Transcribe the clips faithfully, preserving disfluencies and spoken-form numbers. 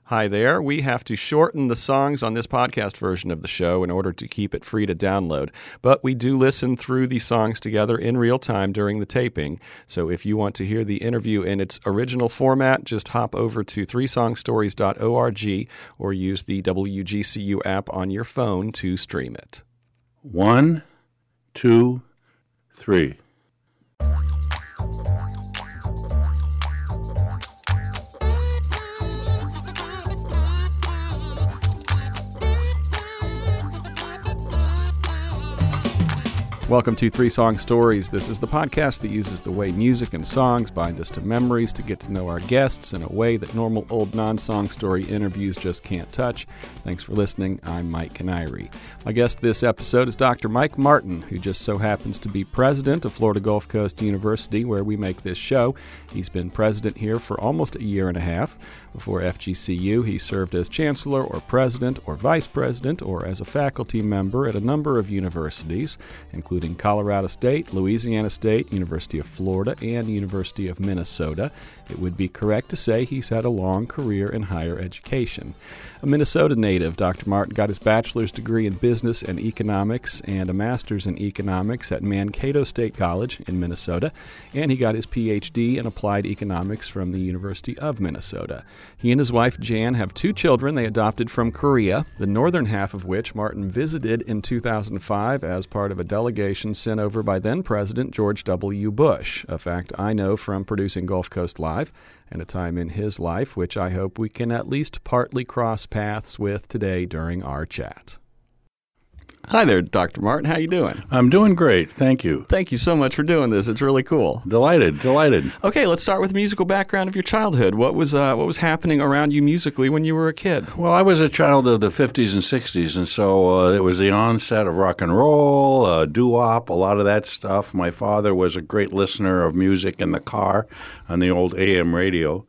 Hi there. We have to shorten the songs on this podcast version of the show in order to keep it free to download. But we do listen through the songs together in real time during the taping. So if you want to hear the interview in its original format, just hop over to three song stories dot org or use the W G C U app on your phone to stream it. One, two, three. Welcome to Three Song Stories. This is the podcast that uses the way music and songs bind us to memories to get to know our guests in a way that normal old non-song story interviews just can't touch. Thanks for listening. I'm Mike Canary. My guest this episode is Doctor Mike Martin, who just so happens to be president of Florida Gulf Coast University, where we make this show. He's been president here for almost a year and a half. Before F G C U, he served as chancellor or president or vice president or as a faculty member at a number of universities, including including Colorado State, Louisiana State, University of Florida, and University of Minnesota. It would be correct to say he's had a long career in higher education. A Minnesota native, Doctor Martin got his bachelor's degree in business and economics and a master's in economics at Mankato State College in Minnesota, and he got his P H D in applied economics from the University of Minnesota. He and his wife, Jan, have two children they adopted from Korea, the northern half of which Martin visited in two thousand five as part of a delegation sent over by then-President George W. Bush, a fact I know from producing Gulf Coast Live, and a time in his life which I hope we can at least partly cross paths with today during our chat. Hi there, Doctor Martin. How you doing? I'm doing great. Thank you. Thank you so much for doing this. It's really cool. Delighted. Delighted. Okay, let's start with the musical background of your childhood. What was uh, what was happening around you musically when you were a kid? Well, I was a child of the fifties and sixties, and so uh, it was the onset of rock and roll, uh, doo-wop, a lot of that stuff. My father was a great listener of music in the car on the old A M radio.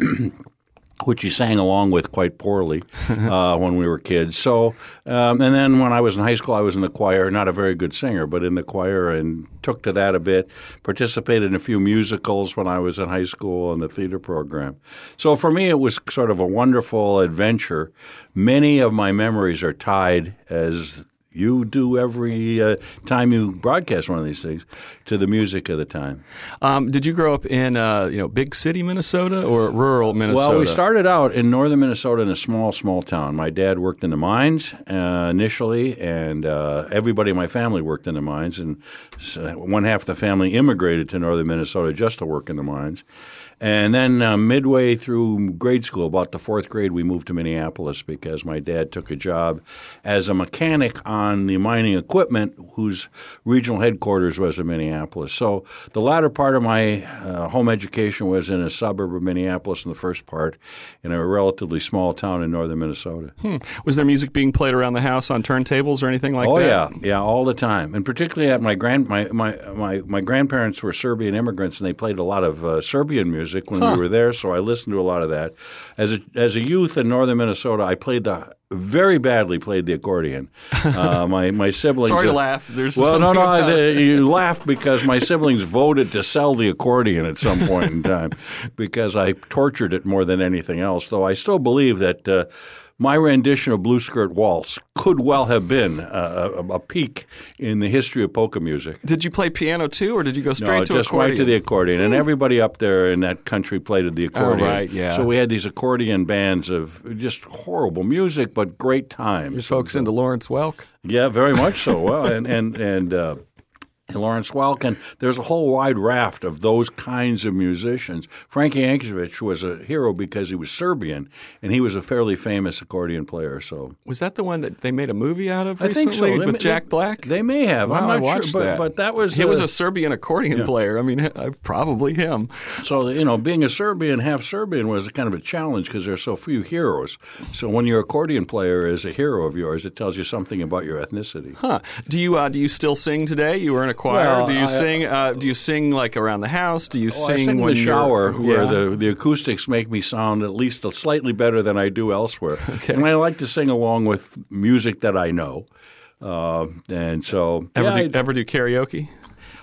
Which he sang along with quite poorly uh, when we were kids. So, um, and then when I was in high school, I was in the choir, not a very good singer, but in the choir and took to that a bit, participated in a few musicals when I was in high school in the theater program. So for me, it was sort of a wonderful adventure. Many of my memories are tied, as you do every uh, time you broadcast one of these things, to the music of the time. Um, did you grow up in uh, you know big city Minnesota or rural Minnesota? Well, we started out in northern Minnesota in a small, small town. My dad worked in the mines uh, initially, and uh, everybody in my family worked in the mines. And one half of the family immigrated to northern Minnesota just to work in the mines. And then uh, midway through grade school, about the fourth grade, we moved to Minneapolis because my dad took a job as a mechanic on the mining equipment whose regional headquarters was in Minneapolis. So the latter part of my uh, home education was in a suburb of Minneapolis, and the first part in a relatively small town in northern Minnesota. Hmm. Was there music being played around the house on turntables or anything like oh, that? Oh, yeah. Yeah, all the time. And particularly at my grand my, my, my, my grandparents were Serbian immigrants, and they played a lot of uh, Serbian music when huh. we were there, so I listened to a lot of that. As a as a youth in northern Minnesota, I played the very badly played the accordion. Uh, my my siblings. Sorry to uh, laugh. There's well, no, no. I, you laughed because my siblings voted to sell the accordion at some point in time because I tortured it more than anything else. Though I still believe that. Uh, My rendition of Blue Skirt Waltz could well have been a, a, a peak in the history of polka music. Did you play piano too, or did you go straight no, to just accordion? right to the accordion. And everybody up there in that country played the accordion. Oh, right, yeah. So we had these accordion bands of just horrible music, but great times. Your folks into Lawrence Welk? Yeah, very much so. Well, and and and. Uh, Lawrence Welk, and there's a whole wide raft of those kinds of musicians. Frankie Yankovic was a hero because he was Serbian, and he was a fairly famous accordion player. So was that the one that they made a movie out of I recently think so. with They, Jack they, Black? They may have. Wow, I'm not I watched sure, but, that. but that was he uh, was a Serbian accordion yeah. player. I mean, probably him. So you know, being a Serbian, half Serbian, was kind of a challenge because there's so few heroes. So when your accordion player is a hero of yours, it tells you something about your ethnicity. Huh? Do you uh, do you still sing today? You were in a choir. Well, do you I, sing? Uh, do you sing like around the house? Do you oh, sing, I sing when in the shower you're, where yeah. the, the acoustics make me sound at least slightly better than I do elsewhere. Okay. And I like to sing along with music that I know. Uh, and so ever, yeah, do, I, ever do karaoke?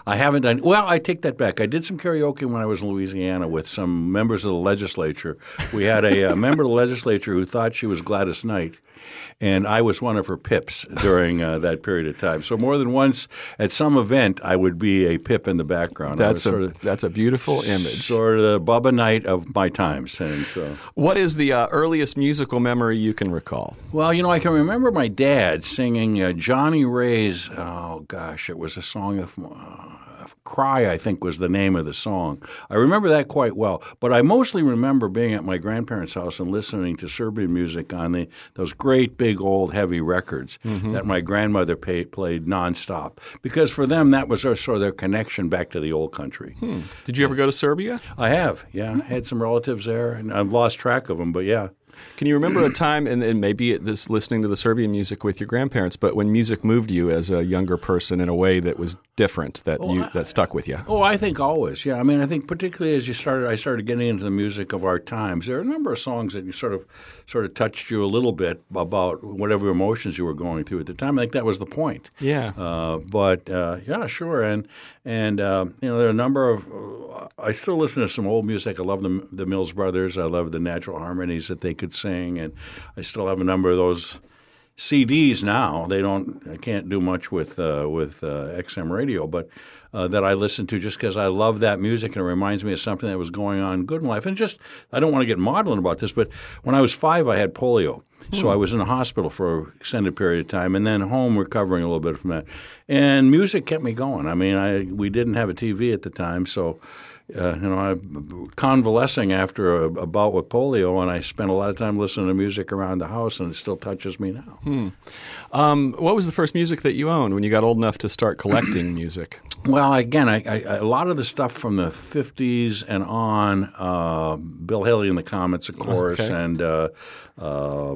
I haven't done – well, I take that back. I did some karaoke when I was in Louisiana with some members of the legislature. We had a, a member of the legislature who thought she was Gladys Knight, and I was one of her pips during uh, that period of time. So more than once at some event, I would be a pip in the background. That's a sort of, that's a beautiful image. Sort of the Bubba Knight of my times. And so, what is the uh, earliest musical memory you can recall? Well, you know, I can remember my dad singing uh, Johnny Ray's. Oh gosh, it was a song of. Uh, Cry, I think, was the name of the song. I remember that quite well. But I mostly remember being at my grandparents' house and listening to Serbian music on the those great big old heavy records mm-hmm. that my grandmother pay, played nonstop. Because for them, that was our, sort of their connection back to the old country. Hmm. Did you ever go to Serbia? I have, yeah. I had some relatives there, and I've lost track of them, but yeah. Can you remember a time, and, and maybe this listening to the Serbian music with your grandparents, but when music moved you as a younger person in a way that was different, that oh, you I, that stuck with you? Oh, I think always, yeah. I mean, I think particularly as you started, I started getting into the music of our times. There are a number of songs that you sort of sort of touched you a little bit about whatever emotions you were going through at the time. I think that was the point. Yeah. Uh, but uh, yeah, sure, and and uh, you know, there are a number of. Uh, I still listen to some old music. I love the the Mills Brothers. I love the natural harmonies that they could sing, and I still have a number of those C Ds now. They don't. I can't do much with uh, with uh, X M radio, but uh, that I listen to just because I love that music and it reminds me of something that was going on good in life. And just I don't want to get maudlin about this, but when I was five, I had polio. So I was in a hospital for an extended period of time, and then home recovering a little bit from that. And music kept me going. I mean, I we didn't have a T V at the time, so uh, you know, I'm convalescing after a, a bout with polio, and I spent a lot of time listening to music around the house, and it still touches me now. Hmm. Um, what was the first music that you owned when you got old enough to start collecting music? Well, again, I, I, a lot of the stuff from the fifties and on, uh, Bill Haley and the Comets, of course, okay. and uh, uh,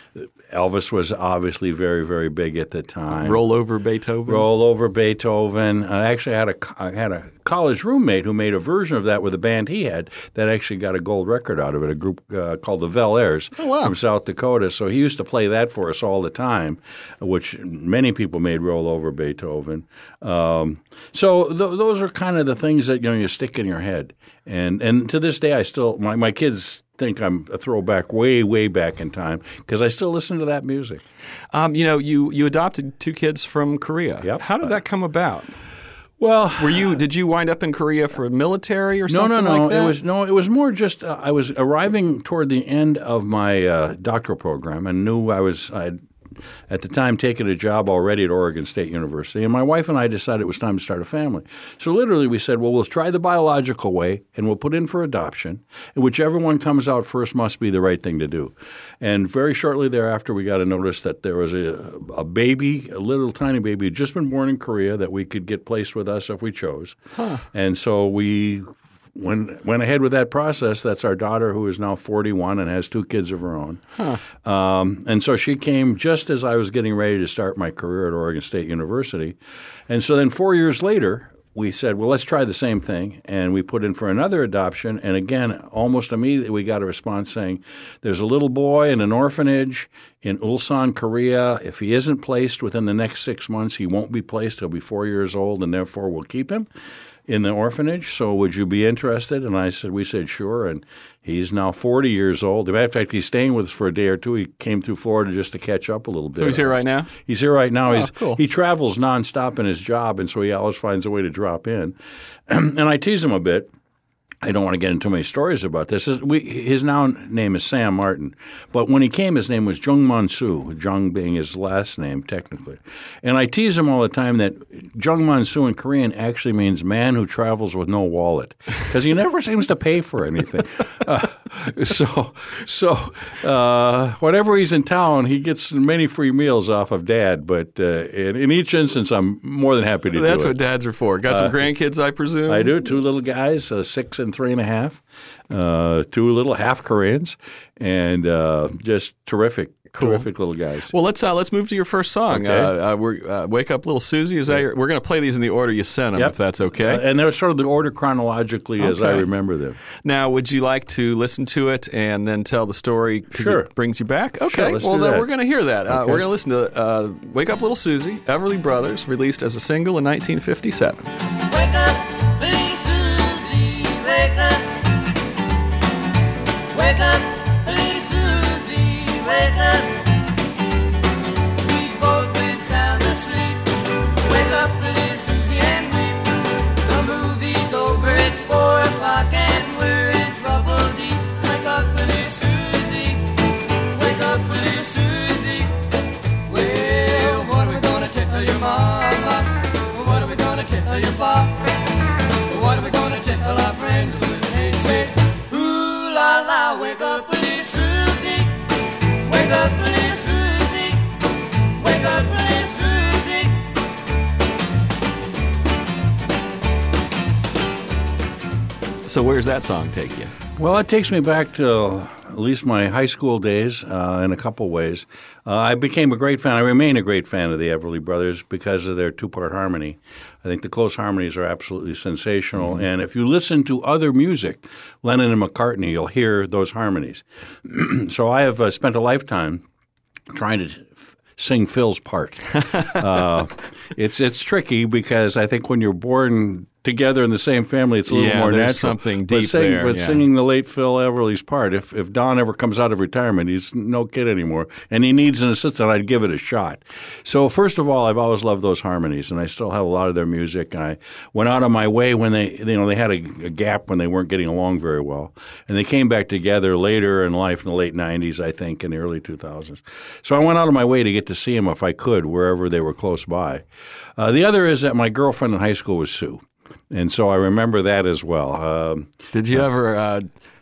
Elvis was obviously very, very big at the time. Roll Over Beethoven? Roll Over Beethoven. I actually had a, I had a college roommate who made a version of that with a band he had that actually got a gold record out of it, a group uh, called the Vel-Airs oh, wow. from South Dakota. So he used to play that for us all the time, which many people made Roll Over Beethoven. Um, so th- those are kind of the things that you know you stick in your head. And and to this day, I still my, my kids think I'm a throwback way, way back in time because I still listen to that music. Um, you know, you, you adopted two kids from Korea. Yep. How did that come about? Well, were you did you wind up in Korea for military or something no, no, no. like that? It was no, it was more just uh, I was arriving toward the end of my uh, doctoral program and knew I was I had at the time taken a job already at Oregon State University, and my wife and I decided it was time to start a family. So literally we said, well, we'll try the biological way, and we'll put in for adoption, and whichever one comes out first must be the right thing to do. And very shortly thereafter, we got a notice that there was a, a baby, a little tiny baby, who had just been born in Korea that we could get placed with us if we chose. Huh. And so we When went ahead with that process. That's our daughter, who is now forty-one and has two kids of her own. Huh. Um, and so she came just as I was getting ready to start my career at Oregon State University. And so then four years later, we said, well, let's try the same thing. And we put in for another adoption. And again, almost immediately we got a response saying, there's a little boy in an orphanage in Ulsan, Korea. If he isn't placed within the next six months, he won't be placed. He'll be four years old, and therefore we'll keep him in the orphanage. So would you be interested? And I said, we said, sure. And he's now forty years old. In fact, he's staying with us for a day or two. He came through Florida just to catch up a little bit. So he's here right now? He's here right now. Oh, he's, cool. He travels nonstop in his job, and so he always finds a way to drop in. And I tease him a bit. I don't want to get into too many stories about this. His, we, his now name is Sam Martin. But when he came, his name was Jungman Soo, Jung being his last name technically. And I tease him all the time that Jungman Soo in Korean actually means man who travels with no wallet because he never seems to pay for anything. Uh, so so uh, whenever he's in town, he gets many free meals off of Dad. But uh, in, in each instance, I'm more than happy to That's do it. That's what dads are for. Got some uh, grandkids, I presume? I do. Two little guys, uh, six and three and a half, uh, two little half Koreans, and uh, just terrific, cool. terrific little guys. Well, let's uh, let's move to your first song. Okay. Uh, uh, we're, uh, Wake Up Little Susie. Is that your, we're going to play these in the order you sent them, Yep. if that's okay. Uh, and they're sort of the order chronologically as I Okay. remember them. Now, would you like to listen to it and then tell the story because Sure. it brings you back? Okay. Sure, let's well, do then that. we're going to hear that. Uh, Okay. we're going to listen to uh, Wake Up Little Susie, Everly Brothers, released as a single in nineteen fifty-seven. Wake Wake up, little Susie, wake up. Wake up, little Susie, wake up. We've both been sound asleep. Wake up, little Susie, and weep. The movie's over, it's four o'clock and we're in trouble deep. Wake up, little Susie, wake up, little Susie. Well, what are we gonna tell your mama? What are we gonna tell your papa? What are we gonna tell our friends when they say, ooh la la, wake up, little Susie, wake up, little Susie, wake up, little Susie. So where's that song take you? Well, it takes me back to at least my high school days uh, in a couple ways. Uh, I became a great fan. I remain a great fan of the Everly Brothers because of their two-part harmony. I think the close harmonies are absolutely sensational. Mm-hmm. And if you listen to other music, Lennon and McCartney, you'll hear those harmonies. So I have uh, spent a lifetime trying to f- sing Phil's part. uh, it's it's tricky because I think when you're born together in the same family, it's a little yeah, more there's natural. something deep but sing, there. But yeah. singing the late Phil Everly's part, if if Don ever comes out of retirement, he's no kid anymore, and he needs an assistant, I'd give it a shot. So first of all, I've always loved those harmonies, and I still have a lot of their music. And I went out of my way when they, you know, they had a, a gap when they weren't getting along very well, and they came back together later in life in the late nineties, I think, in the early two thousands. So I went out of my way to get to see them if I could, wherever they were close by. Uh, the other is that my girlfriend in high school was Sue. And so I remember that as well. Um, Did you ever uh,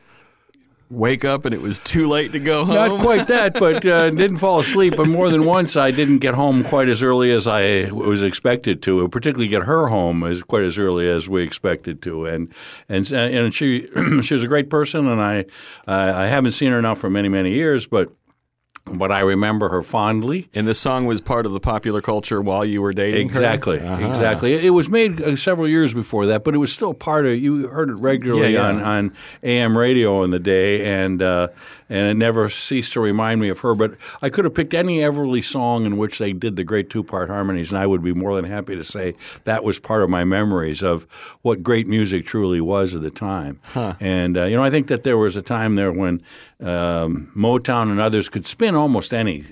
wake up and it was too late to go home? Not quite that, but uh, didn't fall asleep. But more than once, I didn't get home quite as early as I was expected to. Particularly get her home as quite as early as we expected to. And and and she she was a great person, and I uh, I haven't seen her now for many many years, but. But I remember her fondly. And this song was part of the popular culture while you were dating exactly, her? Exactly, uh-huh. exactly. It was made uh, several years before that, but it was still part of – you heard it regularly yeah, yeah. on, on A M radio in the day, and uh, and it never ceased to remind me of her. But I could have picked any Everly song in which they did the great two-part harmonies, and I would be more than happy to say that was part of my memories of what great music truly was at the time. Huh. And, uh, you know, I think that there was a time there when um, Motown and others could spin almost any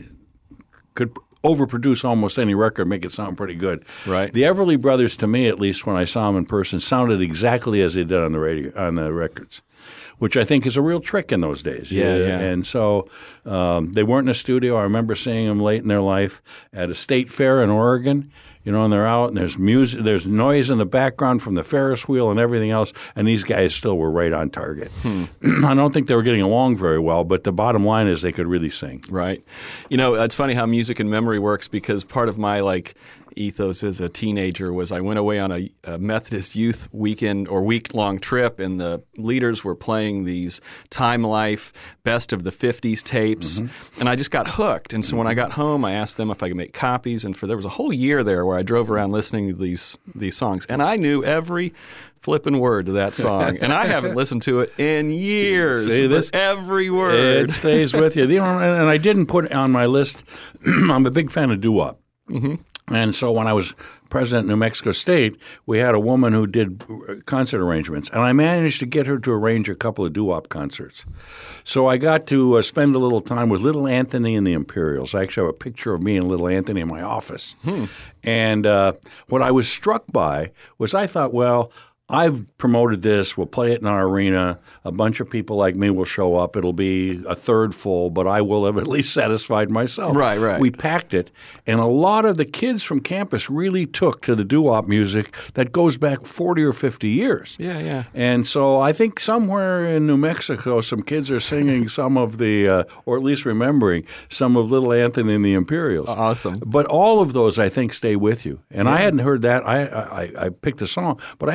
– could overproduce almost any record, make it sound pretty good. Right. The Everly Brothers, to me at least, when I saw them in person, sounded exactly as they did on the radio, on the records, which I think is a real trick in those days. Yeah, yeah. And so um, they weren't in a studio. I remember seeing them late in their life at a state fair in Oregon. You know, and they're out, and there's music, there's noise in the background from the Ferris wheel and everything else, and these guys still were right on target. Hmm. I don't think they were getting along very well, but the bottom line is they could really sing. Right. You know, it's funny how music and memory works because part of my, like, ethos as a teenager was I went away on a, a Methodist youth weekend or week-long trip, and the leaders were playing these Time Life best of the fifties tapes, mm-hmm. and I just got hooked. And so when I got home, I asked them if I could make copies, and for there was a whole year there where I drove around listening to these these songs, and I knew every flipping word to that song, and I haven't listened to it in years. See, this, every word. It stays with you. You know, and, and I didn't put on my list, I'm a big fan of doo-wop. Mm-hmm. And so when I was president of New Mexico State, we had a woman who did concert arrangements, and I managed to get her to arrange a couple of doo-wop concerts. So I got to uh, spend a little time with Little Anthony and the Imperials. I actually have a picture of me and Little Anthony in my office. Hmm. And uh, what I was struck by was I thought, well, I've promoted this. We'll play it in our arena. A bunch of people like me will show up. It'll be a third full, but I will have at least satisfied myself. Right, right. We packed it, and a lot of the kids from campus really took to the doo-wop music that goes back forty or fifty years. Yeah, yeah. And so I think somewhere in New Mexico, some kids are singing some of the, uh, or at least remembering, some of Little Anthony and the Imperials. Awesome. But all of those, I think, stay with you. And yeah. I hadn't heard that. I, I, I picked a song, but I hadn't listened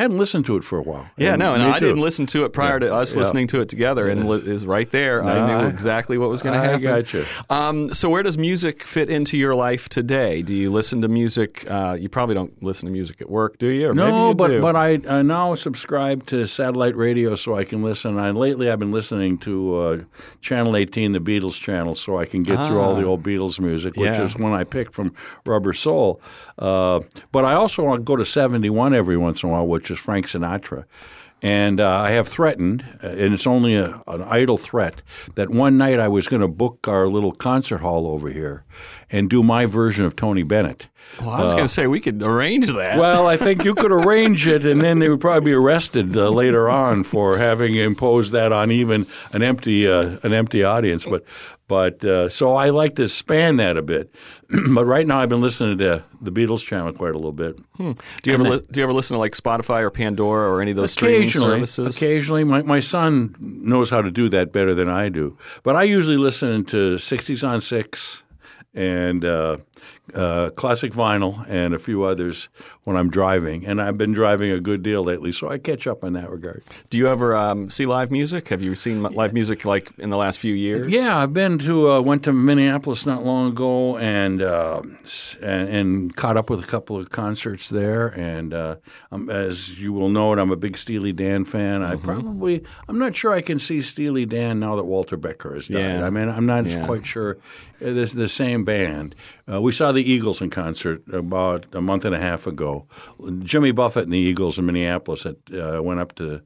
to it for a while. Yeah, and no, and me I too. didn't listen to it prior Yeah. to us Yeah. listening to it together, and li- is right there. No, I knew I- exactly what was going to I happen. got you. Um, so where does music fit into your life today? Do you listen to music? Uh, you probably don't listen to music at work, do you? Or maybe No, you but do. but I, I now subscribe to satellite radio so I can listen. And lately, I've been listening to uh, Channel eighteen, the Beatles channel, so I can get through all the old Beatles music, which Yeah. is one I picked from Rubber Soul. Uh, but I also want to go to seventy-one every once in a while, which is Frank Sinatra. And uh, I have threatened, uh, and it's only a, an idle threat, that one night I was going to book our little concert hall over here and do my version of Tony Bennett. well, I was going to say we could arrange that. Well, I think you could arrange it, and then they would probably be arrested uh, later on for having imposed that on even an empty uh, an empty audience. But but uh, so I like to span that a bit. But right now, I've been listening to the Beatles channel quite a little bit. do you ever li- do you ever listen to like Spotify or Pandora or any of those streaming Occasionally, services? occasionally, my my son knows how to do that better than I do. But I usually listen to sixties on six and uh, uh, classic vinyl and a few others when I'm driving. And I've been driving a good deal lately, so I catch up in that regard. Do you ever um, see live music? Have you seen live music like in the last few years? Yeah, I've been to uh, went to Minneapolis not long ago and, uh, and and caught up with a couple of concerts there. And uh, um, as you will note, I'm a big Steely Dan fan. I probably I'm not sure I can see Steely Dan now that Walter Becker has died. Yeah. I mean, I'm not Yeah. quite sure. This the same band. Uh, we saw the Eagles in concert about a month and a half ago. Jimmy Buffett and the Eagles in Minneapolis had, uh, went up to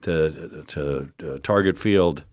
to, to uh, Target Field.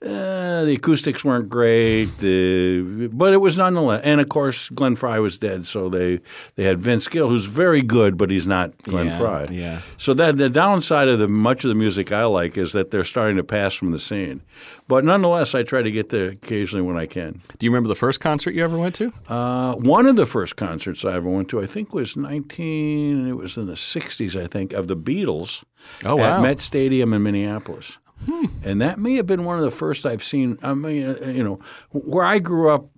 Uh, the acoustics weren't great, the, but it was nonetheless. And of course, Glenn Frey was dead, so they, they had Vince Gill, who's very good, but he's not Glenn Yeah, Frey. yeah. So that the downside of the much of the music I like is that they're starting to pass from the scene. But nonetheless, I try to get there occasionally when I can. Do you remember the first concert you ever went to? Uh, one of the first concerts I ever went to, I think, was nineteen. It was in the sixties, I think, of the Beatles Oh, wow. at Met Stadium in Minneapolis. Hmm. And that may have been one of the first I've seen. I mean, uh, you know, where I grew up,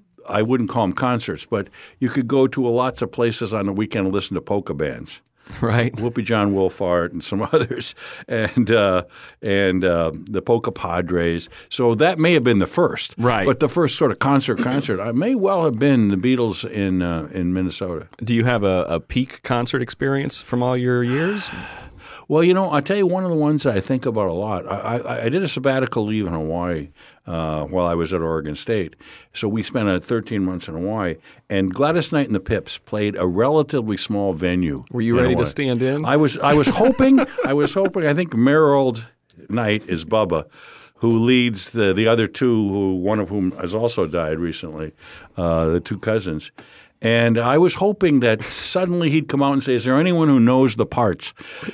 I wouldn't call them concerts, but you could go to a lots of places on the weekend and listen to polka bands. Right. Whoopi John Wolfart and some others, and uh, and uh, the Polka Padres. So that may have been the first, Right. But the first sort of concert concert I may well have been the Beatles in uh, in Minnesota. Do you have a, a peak concert experience from all your years? Well, you know, I'll tell you one of the ones that I think about a lot. I, I, I did a sabbatical leave in Hawaii uh, while I was at Oregon State. So we spent uh, thirteen months in Hawaii, and Gladys Knight and the Pips played a relatively small venue. Were you in ready to Hawaii. stand in? I was. I was hoping. I was hoping. I think Merrill Knight is Bubba, who leads the the other two, who one of whom has also died recently, uh, the two cousins. And I was hoping that suddenly he'd come out and say, "Is there anyone who knows the parts?"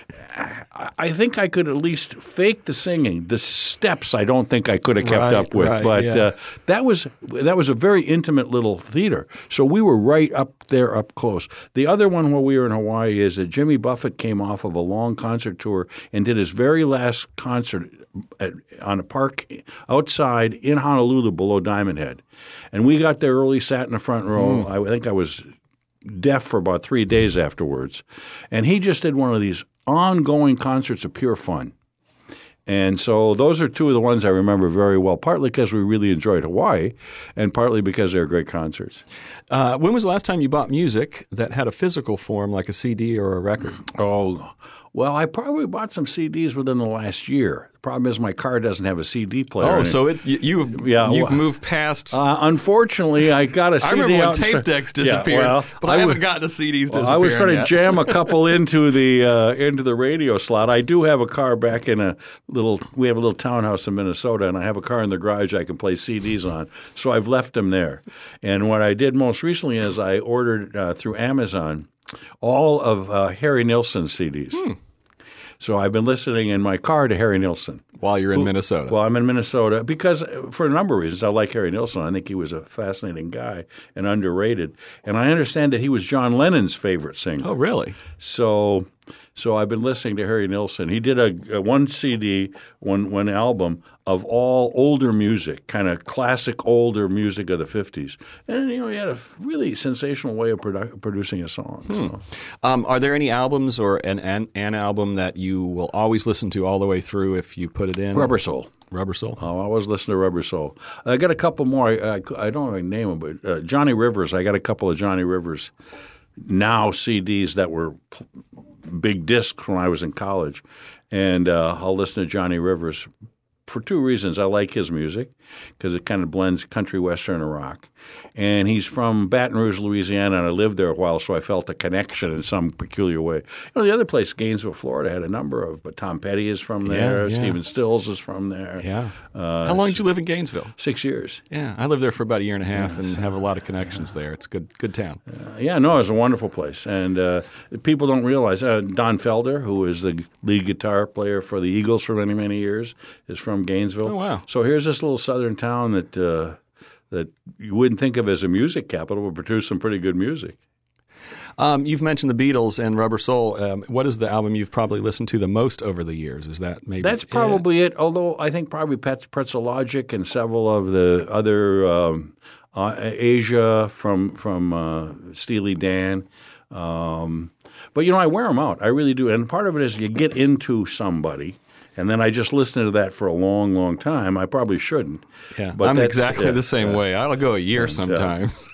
I think I could at least fake the singing. The steps, I don't think I could have kept Right, up with. right, but yeah. uh, that was that was a very intimate little theater. So we were right up there, up close. The other one where we were in Hawaii is that Jimmy Buffett came off of a long concert tour and did his very last concert at, on a park outside in Honolulu below Diamond Head. And we got there early, sat in the front row. Mm. I think I was deaf for about three days afterwards. And he just did one of these ongoing concerts of pure fun. And so those are two of the ones I remember very well, partly because we really enjoyed Hawaii and partly because they were great concerts. Uh, when was the last time you bought music that had a physical form like a C D or a record? Oh, well, I probably bought some C Ds within the last year. The problem is my car doesn't have a C D player. Oh, in it. so it, you, you've, Yeah, you've well, moved past Uh, unfortunately, I got a C D I remember when out and tape sta- decks Yeah, disappeared, well, but I, I haven't would- gotten to C Ds Well, disappearing I was trying yet. to jam a couple into the uh, into the radio slot. I do have a car back in a little. We have a little townhouse in Minnesota, and I have a car in the garage I can play C Ds on. So I've left them there. And what I did most recently is I ordered uh, through Amazon all of uh, Harry Nilsson's C Ds. Hmm. So I've been listening in my car to Harry Nilsson. While you're in Minnesota. Well, I'm in Minnesota because uh, for a number of reasons. I like Harry Nilsson. I think he was a fascinating guy and underrated. And I understand that he was John Lennon's favorite singer. Oh, really? So So I've been listening to Harry Nilsson. He did a, a one C D, one one album of all older music, kind of classic older music of the fifties. And, you know, he had a really sensational way of produ- producing a song. Hmm. So. Um, are there any albums or an, an an album that you will always listen to all the way through if you put it in? Rubber Soul. Rubber Soul. Oh, I always listen to Rubber Soul. I got a couple more. I, I, I don't know the name of it, but uh, Johnny Rivers. I got a couple of Johnny Rivers now C Ds that were big discs when I was in college. And uh, I'll listen to Johnny Rivers for two reasons. I like his music because it kind of blends country, western, and rock. And he's from Baton Rouge, Louisiana, and I lived there a while, so I felt a connection in some peculiar way. You know, the other place, Gainesville, Florida, had a number of, but Tom Petty is from there. Yeah, yeah. Stephen Stills is from there. Yeah. Uh, How long did you live in Gainesville? Six years. Yeah, I lived there for about a year and a half and have a lot of connections there. It's a good, good town. Uh, yeah, no, it was a wonderful place. And uh, people don't realize uh, Don Felder, who is the lead guitar player for the Eagles for many, many years, is from Gainesville. Oh, wow. So here's this little southern town that uh, that you wouldn't think of as a music capital, but produce some pretty good music. Um, you've mentioned the Beatles and Rubber Soul. Um, what is the album you've probably listened to the most over the years? Is that maybe That's probably it, although I think probably Pet- Pretzel Logic and several of the other um, uh, Asia from from uh, Steely Dan. Um, but, you know, I wear them out. I really do. And part of it is you get into somebody, and then I just listen to that for a long, long time. I probably shouldn't. Yeah, but I'm that's- exactly yeah, the same yeah. way. I'll go a year sometimes.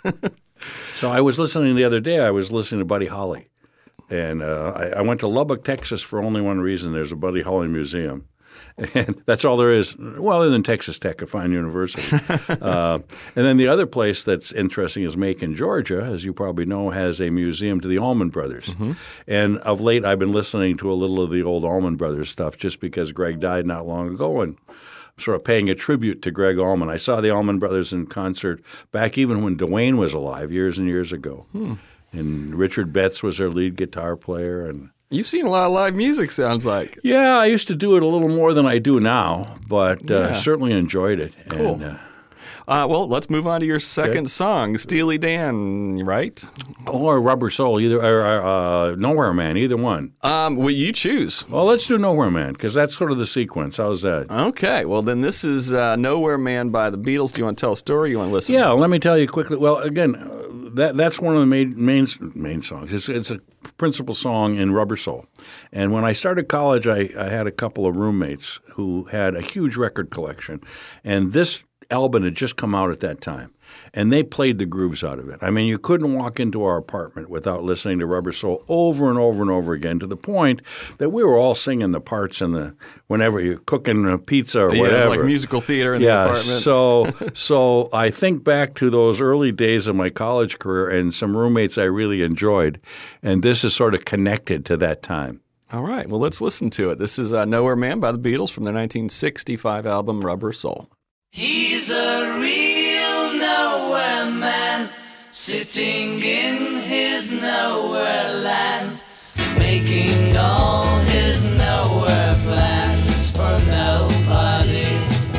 So I was listening the other day. I was listening to Buddy Holly, and uh, I, I went to Lubbock, Texas, for only one reason. There's a Buddy Holly museum, and that's all there is. Well, other than Texas Tech, a fine university. uh, and then the other place that's interesting is Macon, Georgia, as you probably know, has a museum to the Allman Brothers. Mm-hmm. And of late, I've been listening to a little of the old Allman Brothers stuff, just because Greg died not long ago, and sort of paying a tribute to Greg Allman. I saw the Allman Brothers in concert back even when Dwayne was alive, years and years ago. Hmm. And Richard Betts was their lead guitar player. And You've seen a lot of live music, sounds like. yeah, I used to do it a little more than I do now, but uh, Yeah. certainly enjoyed it. Cool. And, uh, Uh, well, let's move on to your second song, Steely Dan, right? or Rubber Soul, either or uh, Nowhere Man, either one. Um, well, you choose. Well, let's do Nowhere Man because that's sort of the sequence. How's that? Okay, well, then this is uh, Nowhere Man by the Beatles. Do you want to tell a story? You want to listen? Yeah, let me tell you quickly. Well, again, uh, that that's one of the main main, main songs. It's, it's a principal song in Rubber Soul. And when I started college, I, I had a couple of roommates who had a huge record collection. And this album had just come out at that time. And they played the grooves out of it. I mean, you couldn't walk into our apartment without listening to Rubber Soul over and over and over again, to the point that we were all singing the parts in the whenever you're cooking a pizza or Yeah, whatever. it's like musical theater in yeah, the apartment. so so I think back to those early days of my college career and some roommates I really enjoyed, and this is sort of connected to that time. All right, well, let's listen to it. This is uh, Nowhere Man by the Beatles from their nineteen sixty-five album Rubber Soul. He's a real nowhere man, sitting in his nowhere land, making all his nowhere plans for nobody.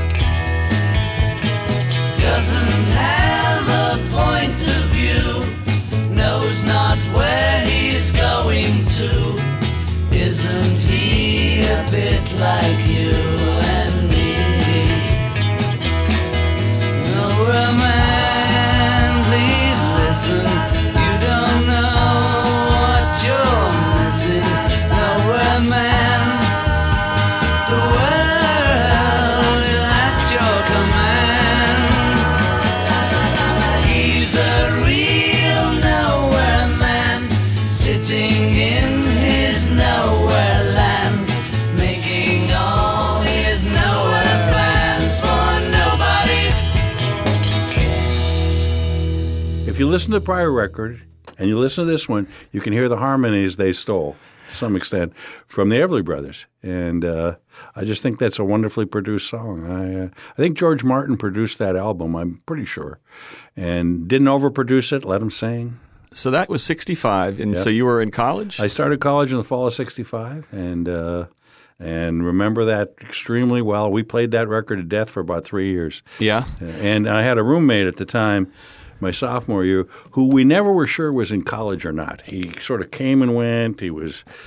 Doesn't have a point of view, knows not where he's going to. Isn't he a bit like you and me? Nowhere man, please listen. You don't know what you're missing. Nowhere man, the world is at your command. He's a real nowhere man, sitting in his nowhere land, making all his nowhere plans for nobody. If you listen to the prior record and you listen to this one, you can hear the harmonies they stole to some extent from the Everly Brothers. And uh, I just think that's a wonderfully produced song. I, uh, I think George Martin produced that album, I'm pretty sure, and didn't overproduce it, let him sing. So that was sixty-five, and so you were in college? I started college in the fall of sixty-five, and uh, and remember that extremely well. We played that record to death for about three years. Yeah. And I had a roommate at the time, my sophomore year, who we never were sure was in college or not. He sort of came and went. He was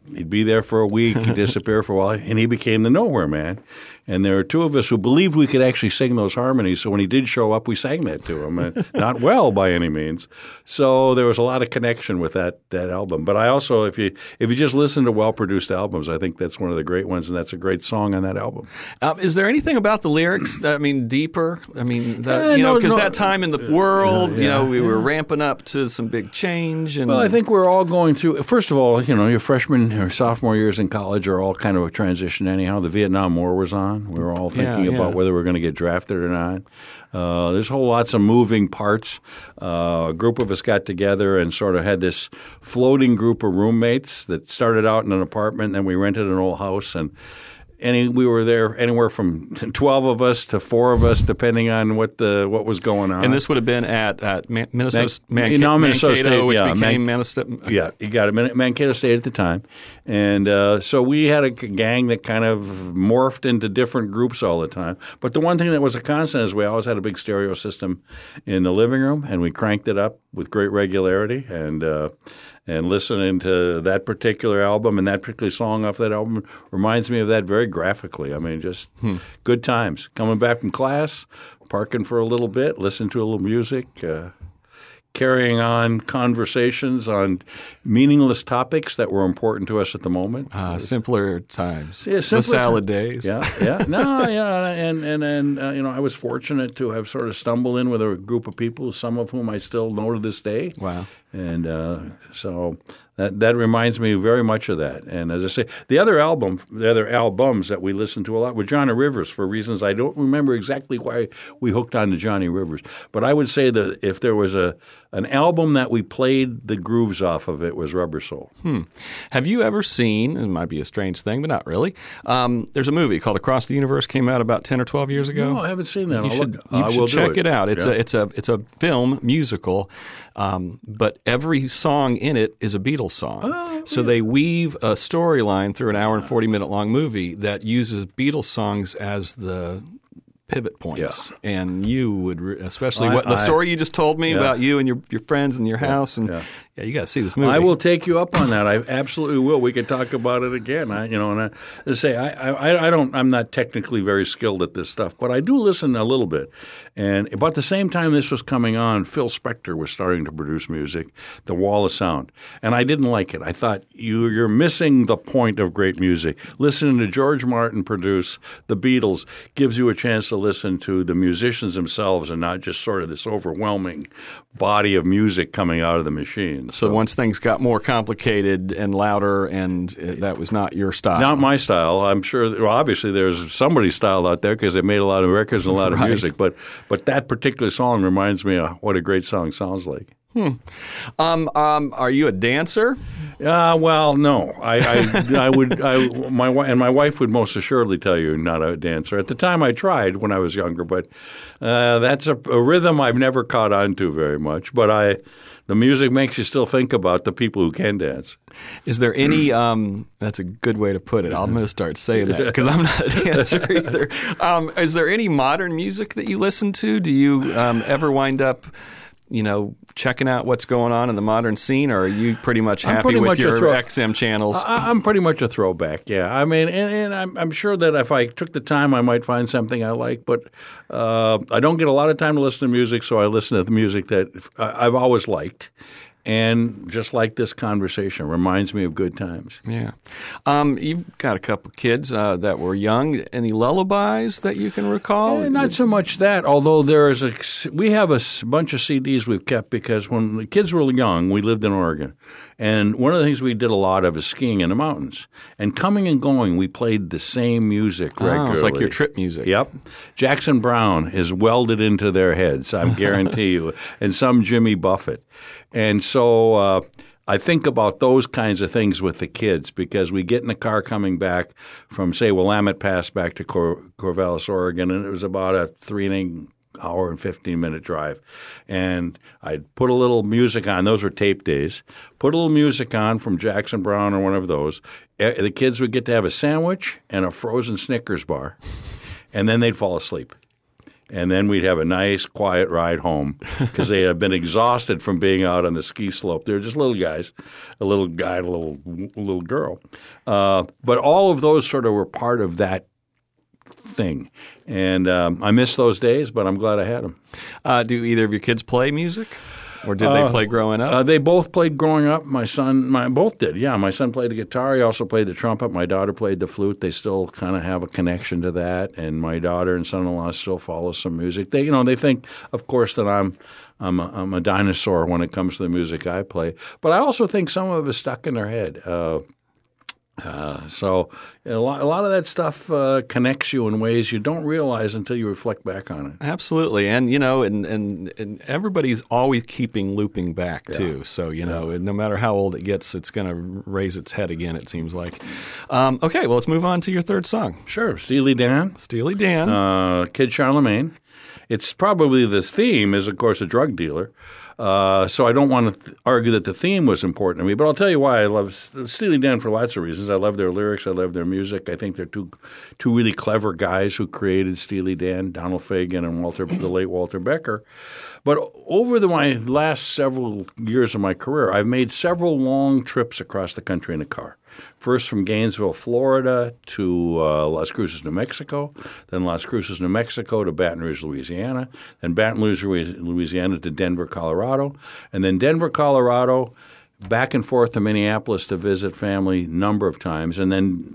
He'd be there for a week, he'd disappear for a while, and he became the Nowhere Man. And there were two of us who believed we could actually sing those harmonies. So when he did show up, we sang that to him. And not well by any means. So there was a lot of connection with that that album. But I also, if you if you just listen to well-produced albums, I think that's one of the great ones, and that's a great song on that album. Um, is there anything about the lyrics that, I mean, deeper? I mean, that, Uh, you know, no, because no. that time in the world, Yeah, you know, yeah, we were yeah. ramping up to some big change. And Well, I think we're all going through – first of all, you know, your freshman or sophomore years in college are all kind of a transition anyhow. The Vietnam War was on. We were all thinking Yeah, about yeah. whether we're going to get drafted or not. Uh, there's whole lots of moving parts. Uh, a group of us got together and sort of had this floating group of roommates that started out in an apartment, and then we rented an old house, and any we were there anywhere from twelve of us to four of us, depending on what the what was going on. And this would have been at, at Man- Minnesota, Man- Manca- no, Minnesota Mankato, State, which yeah, became Man- Minnesota. Yeah, you got it. Man- Mankato State at the time. And uh, so we had a g- gang that kind of morphed into different groups all the time. But the one thing that was a constant is we always had a big stereo system in the living room, and we cranked it up with great regularity. And uh, and listening to that particular album and that particular song off that album reminds me of that very graphically. I mean, just Hmm. good times. Coming back from class, parking for a little bit, listening to a little music, uh, carrying on conversations on meaningless topics that were important to us at the moment. Uh, simpler times. Yeah, the simpler salad ti- days. Yeah, yeah, no, yeah, and and and uh, you know, I was fortunate to have sort of stumbled in with a group of people, some of whom I still know to this day. Wow. And uh, so that that reminds me very much of that. And as I say, the other album, the other albums that we listened to a lot were Johnny Rivers for reasons I don't remember exactly why we hooked on to Johnny Rivers. But I would say that if there was a an album that we played the grooves off of, it was Rubber Soul. Hmm. Have you ever seen, it might be a strange thing, but not really, um, there's a movie called Across the Universe, came out about ten or twelve years ago. No, I haven't seen that. You I'll should, look, you I should will do check it. it out. It's Yeah. a it's a it's a film musical, um, but every song in it is a Beatles song. Oh, so they weave a storyline through an hour and forty minute long movie that uses Beatles songs as the pivot points. Yeah. And you would, re- especially I- what the I- story you just told me Yeah. about you and your your friends and your house, and yeah. yeah, you got to see this movie. I will take you up on that. I absolutely will. We could talk about it again. I, you know, and I, I say I, I, I don't. I'm not technically very skilled at this stuff, but I do listen a little bit. And about the same time this was coming on, Phil Spector was starting to produce music, The Wall of Sound, and I didn't like it. I thought you you're missing the point of great music. Listening to George Martin produce the Beatles gives you a chance to listen to the musicians themselves and not just sort of this overwhelming body of music coming out of the machine. So once things got more complicated and louder, and uh, that was not your style. Not my style. I'm sure. Well, obviously, there's somebody's style out there because they made a lot of records and a lot of Right. music. But but that particular song reminds me of what a great song sounds like. Um, um, are you a dancer? Uh, well, no. I, I, I would. I, my wi- and my wife would most assuredly tell you not a dancer. At the time, I tried when I was younger, but uh, that's a, a rhythm I've never caught on to very much. But I, the music makes you still think about the people who can dance. Is there any? Um, that's a good way to put it. I'm going to start saying that because I'm not a dancer either. Um, is there any modern music that you listen to? Do you um, ever wind up, you know, checking out what's going on in the modern scene, or are you pretty much I'm happy pretty with much a your throw- X M channels? I, I'm pretty much a throwback, yeah. I mean, and, and I'm, I'm sure that if I took the time, I might find something I like. But uh, I don't get a lot of time to listen to music, so I listen to the music that I- I've always liked. And just like this conversation, reminds me of good times. Yeah. Um, you've got a couple kids uh, that were young. Any lullabies that you can recall? Eh, not so much that, although there is a we have a s- bunch of C Ds we've kept because when the kids were young, we lived in Oregon, and one of the things we did a lot of is skiing in the mountains. And coming and going, we played the same music regularly. Oh, it's like your trip music. Yep. Jackson Browne is welded into their heads, I guarantee you, and some Jimmy Buffett. And so uh, I think about those kinds of things with the kids because we get in the car coming back from, say, Willamette Pass back to Cor- Corvallis, Oregon, and it was about a three and a hour and fifteen minute drive. And I'd put a little music on. Those were tape days. Put a little music on from Jackson Browne or one of those. Eh, The kids would get to have a sandwich and a frozen Snickers bar, and then they'd fall asleep. And then we'd have a nice, quiet ride home because they had been exhausted from being out on the ski slope. They were just little guys, a little guy and a little, a little girl. Uh, but all of those sort of were part of that thing. And um, I miss those days, but I'm glad I had them. Uh, do either of your kids play music? Or did they Uh, play growing up? Uh, they both played growing up. My son, my both did. Yeah, my son played the guitar. He also played the trumpet. My daughter played the flute. They still kind of have a connection to that. And my daughter and son-in-law still follow some music. They, you know, they think, of course, that I'm, I'm a, I'm a dinosaur when it comes to the music I play. But I also think some of it is stuck in their head. Uh, Uh, so a lot, a lot of that stuff uh, connects you in ways you don't realize until you reflect back on it. Absolutely. And, you know, and, and, and everybody's always keeping looping back, Yeah. too. So, you know, no matter how old it gets, it's going to raise its head again, it seems like. Um, okay, well, let's move on to your third song. Sure. Steely Dan, Steely Dan. uh, Kid Charlemagne. It's probably this theme is, of course, a drug dealer. Uh, so I don't want to th- argue that the theme was important to me, but I'll tell you why I love Steely Dan for lots of reasons. I love their lyrics. I love their music. I think they're two two really clever guys who created Steely Dan, Donald Fagen and Walter, the late Walter Becker. But over the, my last several years of my career, I've made several long trips across the country in a car. First from Gainesville, Florida to uh, Las Cruces, New Mexico, then Las Cruces, New Mexico to Baton Rouge, Louisiana, then Baton Rouge, Louisiana to Denver, Colorado, and then Denver, Colorado, back and forth to Minneapolis to visit family a number of times, and then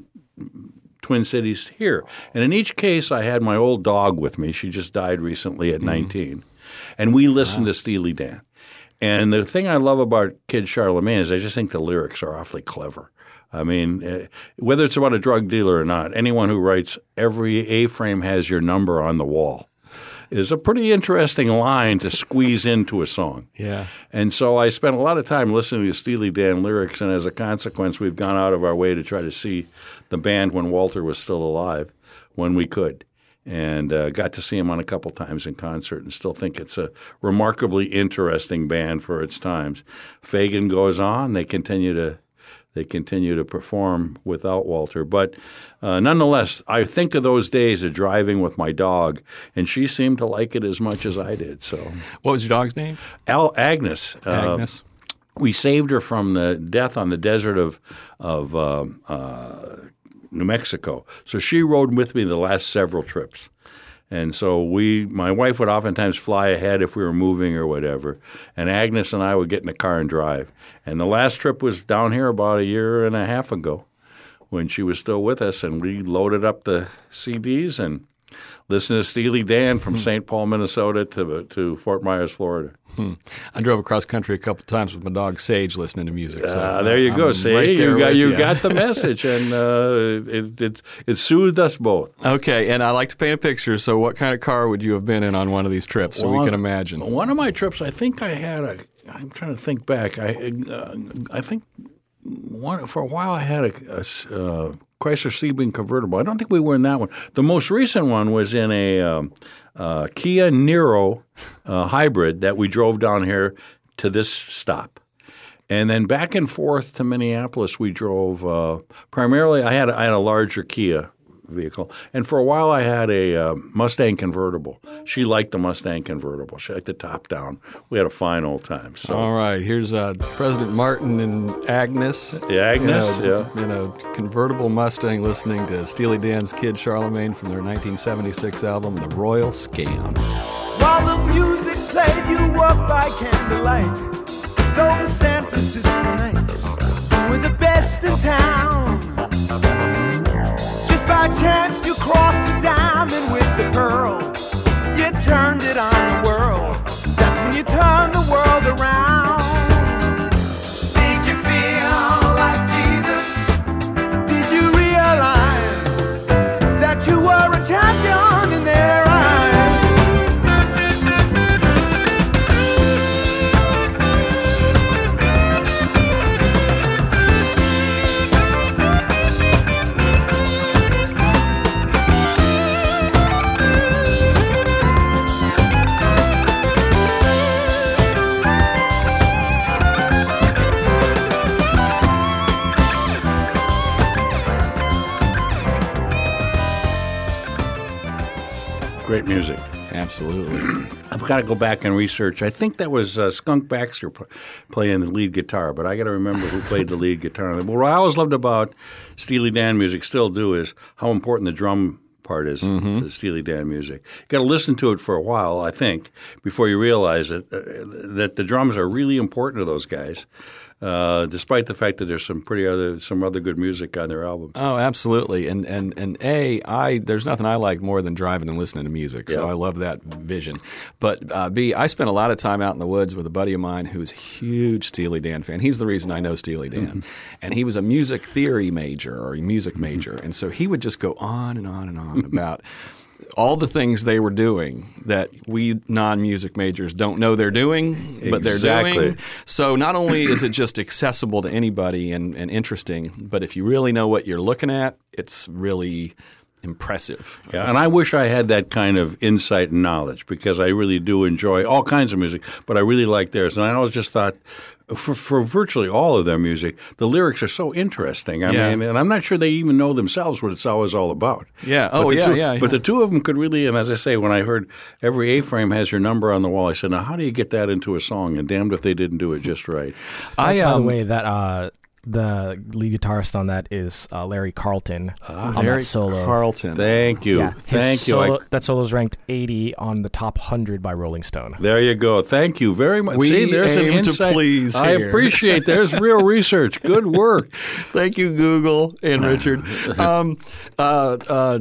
Twin Cities here. And in each case, I had my old dog with me. She just died recently at mm-hmm. nineteen. And we listened wow. to Steely Dan. And the thing I love about Kid Charlemagne is I just think the lyrics are awfully clever. I mean, uh, whether it's about a drug dealer or not, anyone who writes every A-frame has your number on the wall is a pretty interesting line to squeeze into a song. Yeah. And so I spent a lot of time listening to Steely Dan lyrics, and as a consequence, we've gone out of our way to try to see the band when Walter was still alive, when we could. And uh, got to see him on a couple times in concert and still think it's a remarkably interesting band for its times. Fagen goes on. They continue to they continue to perform without Walter. But uh, nonetheless, I think of those days of driving with my dog, and she seemed to like it as much as I did. So, what was your dog's name? Al Agnes. Agnes. Uh, we saved her from the death on the desert of of uh, uh, New Mexico. So she rode with me the last several trips. And so we, my wife would oftentimes fly ahead if we were moving or whatever, and Agnes and I would get in the car and drive. And the last trip was down here about a year and a half ago when she was still with us, and we loaded up the C Ds and listened to Steely Dan from Saint Paul, Minnesota to to Fort Myers, Florida. Hmm. I drove across country a couple times with my dog Sage listening to music. So uh, there you I'm go. See, right you got you you. got the message, and uh, it, it it soothed us both. Okay, and I like to paint a picture. So, what kind of car would you have been in on one of these trips, so well, we can imagine? One of my trips, I think I had a. I'm trying to think back. I uh, I think one for a while I had a. a uh, Chrysler Sebring convertible. I don't think we were in that one. The most recent one was in a um, uh, Kia Niro uh, hybrid that we drove down here to this stop. And then back and forth to Minneapolis, we drove uh, primarily I had, a, I had a larger Kia vehicle. And for a while I had a uh, Mustang convertible. She liked the Mustang convertible. She liked the top down. We had a fine old time. So. All right. Here's uh, President Martin and Agnes. Yeah, Agnes, in a, yeah. In a convertible Mustang listening to Steely Dan's Kid Charlemagne from their nineteen seventy-six album, The Royal Scam. While the music played, you walked by candlelight. Those San Francisco nights were the best in town. By chance you crossed the diamond with the pearl. You turned it on the world. That's when you turned the world around. Did you feel like Jesus? Did you realize that you were a champion in their Great music. Absolutely. I've got to go back and research. I think that was uh, Skunk Baxter pl- playing the lead guitar, but I got to remember who played the lead guitar. But what I always loved about Steely Dan music, still do, is how important the drum part is mm-hmm. to Steely Dan music. You got to listen to it for a while, I think, before you realize that uh, that the drums are really important to those guys. Uh, despite the fact that there's some pretty other some other good music on their albums. Oh, absolutely. And and and A, I there's nothing I like more than driving and listening to music. So yeah. I love that vision. But uh, B, I spent a lot of time out in the woods with a buddy of mine who's a huge Steely Dan fan. He's the reason I know Steely Dan. Mm-hmm. And he was a music theory major or a music major. Mm-hmm. And so he would just go on and on and on about all the things they were doing that we non-music majors don't know they're doing, but they're exactly. doing. So not only is it just accessible to anybody and, and interesting, but if you really know what you're looking at, it's really impressive. Yeah, and I wish I had that kind of insight and knowledge because I really do enjoy all kinds of music, but I really like theirs. And I always just thought for, for virtually all of their music, the lyrics are so interesting. I yeah. mean, and I'm not sure they even know themselves what it's always all about. Yeah. Oh, yeah, two, yeah, yeah. But the two of them could really, and as I say, when I heard every A-frame has your number on the wall, I said, now how do you get that into a song? And damned if they didn't do it just right. I, um, by the way, that uh, the lead guitarist on that is uh, Larry Carlton ah, on Larry that solo. Carlton. Thank you. Yeah, Thank you. Solo, I, that solo is ranked eighty on the top one hundred by Rolling Stone. There you go. Thank you very much. We See, there's aim an to insight. please I here. appreciate. There's real research. Good work. Thank you, Google and Richard. Um, uh, uh,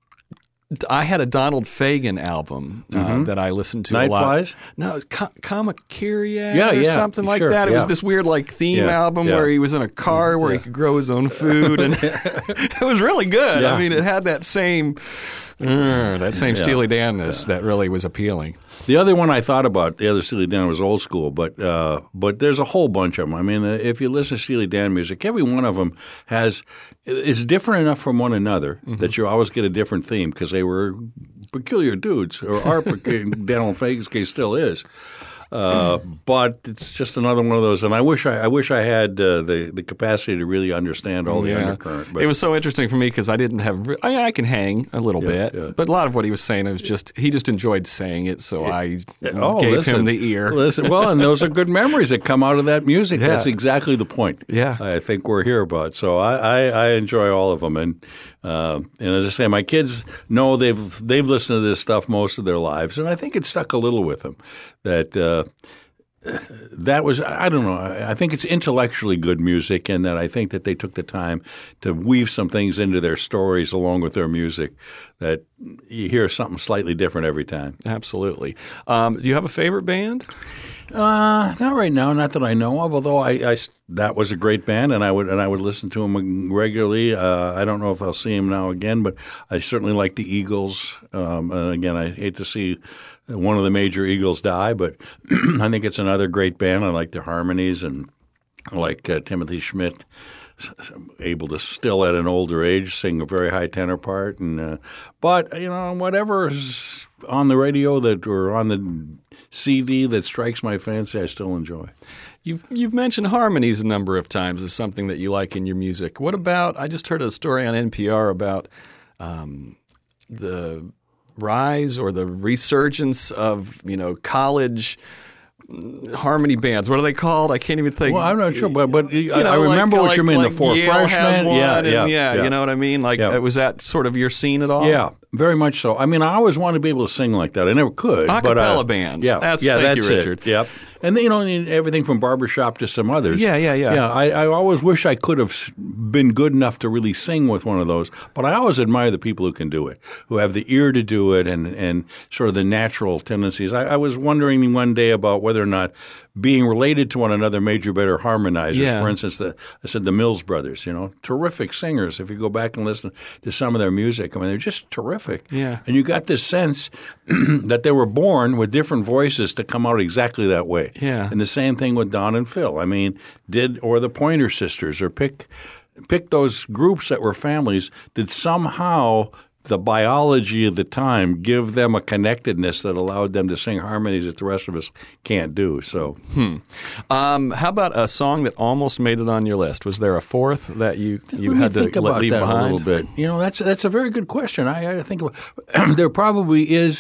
I had a Donald Fagen album uh, mm-hmm. that I listened to Night a lot. Flies? No, it was Kamakiriak Yeah, or yeah, something like sure, that. It yeah. was this weird like theme Yeah, album yeah. where he was in a car where yeah. he could grow his own food, and it was really good. Yeah. I mean, it had that same uh, that same Yeah. Steely Dan-ness that really was appealing. The other one I thought about, the other Steely Dan was old school, but uh, but there's a whole bunch of them. I mean, uh, if you listen to Steely Dan music, every one of them has is different enough from one another mm-hmm. that you always get a different theme because they were peculiar dudes, or are Donald Fagen's case still is. Uh, but it's just another one of those, and I wish I, I wish I had uh, the the capacity to really understand all the Yeah. undercurrent. But It was so interesting for me because I didn't have. re- I, I can hang a little Yeah, bit, yeah. but a lot of what he was saying, it was just he just enjoyed saying it, so I Oh, gave listen, him the ear. Listen, well, and those are good memories that come out of that music. Yeah. That's exactly the point. Yeah. I think we're here about. So I, I, I enjoy all of them, and uh, and as I say, my kids know they've they've listened to this stuff most of their lives, and I think it stuck a little with them. That. Uh, That was, I don't know, I think it's intellectually good music, and that I think that they took the time to weave some things into their stories along with their music that you hear something slightly different every time. Absolutely. Um, do you have a favorite band? Uh, not right now, not that I know of. Although I, I that was a great band, and I would and I would listen to them regularly. Uh, I don't know if I'll see them now again, but I certainly like the Eagles. Um, and again, I hate to see one of the major Eagles die, but I think it's another great band. I like their harmonies, and I like uh, Timothy Schmidt, able to still at an older age sing a very high tenor part. And uh, but you know, whatever's on the radio that or on the C D that strikes my fancy, I still enjoy. You've you've mentioned harmonies a number of times as something that you like in your music. What about? I just heard a story on N P R about um, the rise or the resurgence of you know college harmony bands. What are they called? I can't even think. Well, I'm not sure, but but You I, know, I remember like, what like, you mean. Like the four Yale freshmen, has one, yeah, and yeah, yeah, yeah. You know what I mean? Like, Yeah. was that sort of your scene at all? Yeah, very much so. I mean, I always wanted to be able to sing like that. I never could. A but, cappella uh, bands. Yeah, That's- yeah, thank that's you, it. Richard. Yep. And you know, everything from barbershop to some others. Yeah, yeah, yeah. Yeah, I, I always wish I could have been good enough to really sing with one of those. But I always admire the people who can do it, who have the ear to do it, and, and sort of the natural tendencies. I, I was wondering one day about whether or not being related to one another made you better harmonizers. Yeah. For instance, the I said the Mills Brothers. You know, terrific singers. If you go back and listen to some of their music, I mean, they're just terrific. Yeah. And you got this sense that they were born with different voices to come out exactly that way. Yeah. And the same thing with Don and Phil. I mean, did or the Pointer Sisters, or pick pick those groups that were families. Did somehow the biology of the time give them a connectedness that allowed them to sing harmonies that the rest of us can't do? So, Hmm. Um, how about a song that almost made it on your list? Was there a fourth that you you Let me had to think let, about leave that behind? a little bit. You know, that's that's a very good question. I, I think about, there probably is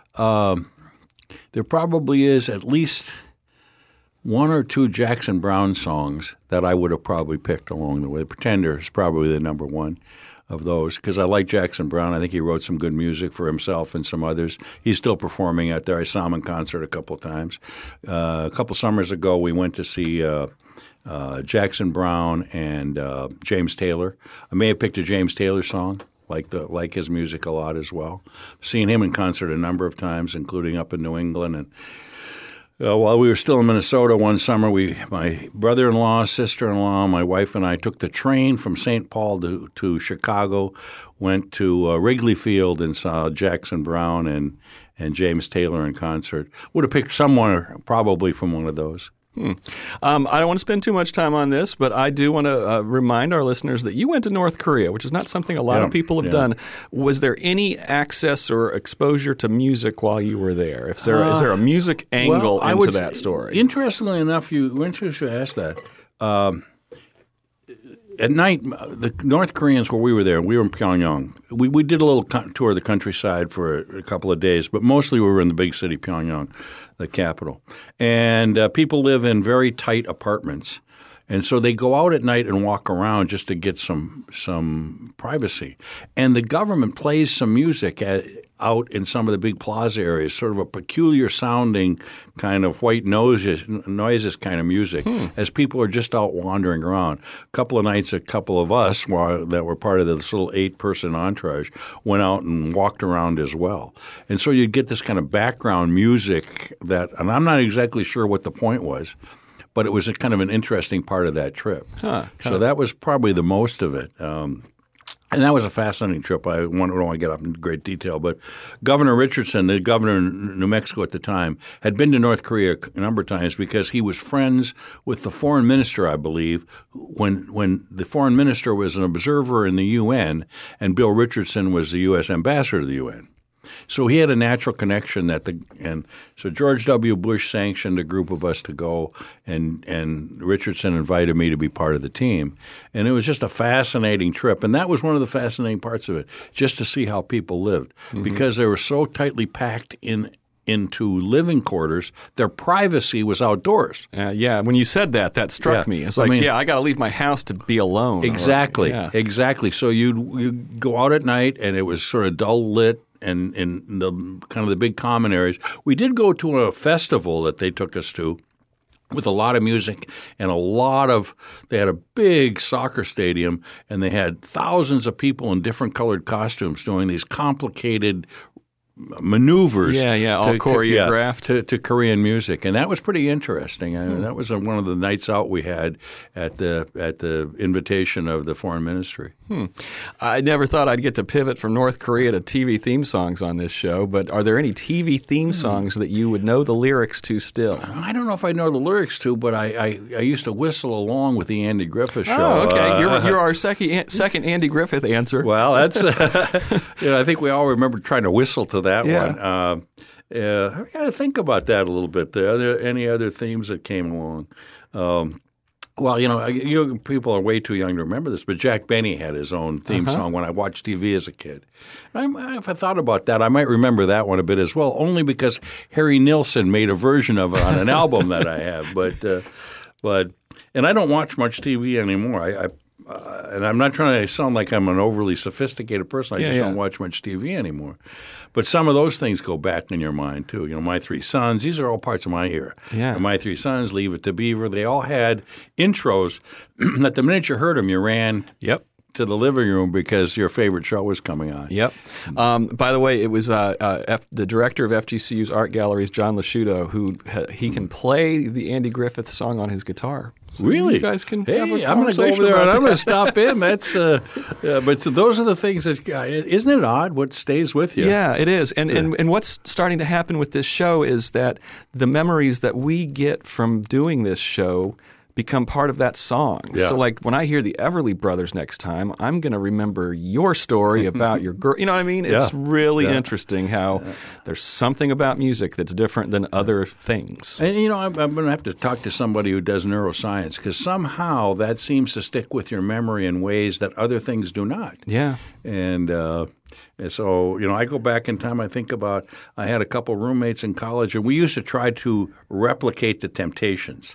Um, there probably is at least one or two Jackson Browne songs that I would have probably picked along the way. Pretender is probably the number one of those because I like Jackson Browne. I think he wrote some good music for himself and some others. He's still performing out there. I saw him in concert a couple of times. Uh, a couple summers ago, we went to see uh, uh, Jackson Browne and uh, James Taylor. I may have picked a James Taylor song. Like the like his music a lot as well. Seen him in concert a number of times, including up in New England. And uh, while we were still in Minnesota one summer, we my brother-in-law, sister-in-law, my wife, and I took the train from Saint Paul to, to Chicago. Went to uh, Wrigley Field and saw Jackson Browne and and James Taylor in concert. Would have picked someone probably from one of those. Hmm. Um, I don't want to spend too much time on this, but I do want to uh, remind our listeners that you went to North Korea, which is not something a lot yeah, of people have yeah. done. Was there any access or exposure to music while you were there? If there uh, is there a music angle well, I into would, that story? Interestingly enough, you interesting to ask that. Um, At night, the North Koreans, where we were there, we were in Pyongyang. We we did a little tour of the countryside for a couple of days, but mostly we were in the big city, Pyongyang, the capital. And uh, people live in very tight apartments, and so they go out at night and walk around just to get some some privacy. And the government plays some music at, out in some of the big plaza areas, sort of a peculiar sounding kind of white noises, noises kind of music hmm. as people are just out wandering around. A couple of nights, a couple of us while, that were part of this little eight-person entourage went out and walked around as well. And so you get this kind of background music that – and I'm not exactly sure what the point was, but it was a kind of an interesting part of that trip. Huh, so that was probably the most of it. Um, And that was a fascinating trip. I don't want to get up in great detail, but Governor Richardson, the governor in New Mexico at the time, had been to North Korea a number of times because he was friends with the foreign minister, I believe, when when the foreign minister was an observer in the U N and Bill Richardson was the U S ambassador to the U N. So he had a natural connection that the and so George W. Bush sanctioned a group of us to go, and and Richardson invited me to be part of the team, and it was just a fascinating trip, and that was one of the fascinating parts of it, just to see how people lived mm-hmm. because they were so tightly packed in. into living quarters, their privacy was outdoors. Uh, yeah, when you said that, that struck yeah. me. It's like, I mean, yeah, I got to leave my house to be alone. Exactly, or, yeah. exactly. So you'd, you'd go out at night, and it was sort of dull lit and in the kind of the big common areas. We did go to a festival that they took us to with a lot of music and a lot of – they had a big soccer stadium, and they had thousands of people in different colored costumes doing these complicated – maneuvers. Yeah, yeah, all to, choreographed. To, yeah, to, to Korean music. And that was pretty interesting. I mean, that was a, one of the nights out we had at the at the invitation of the foreign ministry. Hmm. I never thought I'd get to pivot from North Korea to T V theme songs on this show, but are there any T V theme songs that you would know the lyrics to still? I don't know if I know the lyrics to, but I, I, I used to whistle along with the Andy Griffith Show. Oh, okay. Uh, you're, you're our second, second Andy Griffith answer. Well, that's uh, you know, I think we all remember trying to whistle to that yeah. one. Uh, uh, I got to think about that a little bit. Are there any other themes that came along? Um, well, you know, you people are way too young to remember this, but Jack Benny had his own theme uh-huh. song when I watched T V as a kid. I, if I thought about that, I might remember that one a bit as well, only because Harry Nilsson made a version of it on an album that I have. But, uh, but, and I don't watch much T V anymore. I, I Uh, and I'm not trying to sound like I'm an overly sophisticated person. I yeah, just yeah. don't watch much T V anymore. But some of those things go back in your mind too. You know, My Three Sons, these are all parts of my era. Yeah. My Three Sons, Leave It to Beaver, they all had intros that the minute you heard them, you ran yep. to the living room because your favorite show was coming on. Yep. Um, by the way, it was uh, uh, F- the director of F G C U's art galleries, John Lasciuto, who ha- he can play the Andy Griffith song on his guitar. So really? You guys can hey, have a I'm going to go over there and about I'm going to that. stop in. That's, uh, uh, but those are the things that uh, isn't it odd what stays with you? Yeah, it is. And, and and what's starting to happen with this show is that the memories that we get from doing this show become part of that song. Yeah. So like when I hear the Everly Brothers next time, I'm going to remember your story about your girl. You know what I mean? It's Yeah. really Yeah. interesting how yeah. there's something about music that's different than other things. And, you know, I'm, I'm going to have to talk to somebody who does neuroscience because somehow that seems to stick with your memory in ways that other things do not. Yeah. And uh, And so, you know, I go back in time, I think about I had a couple roommates in college, and we used to try to replicate the Temptations.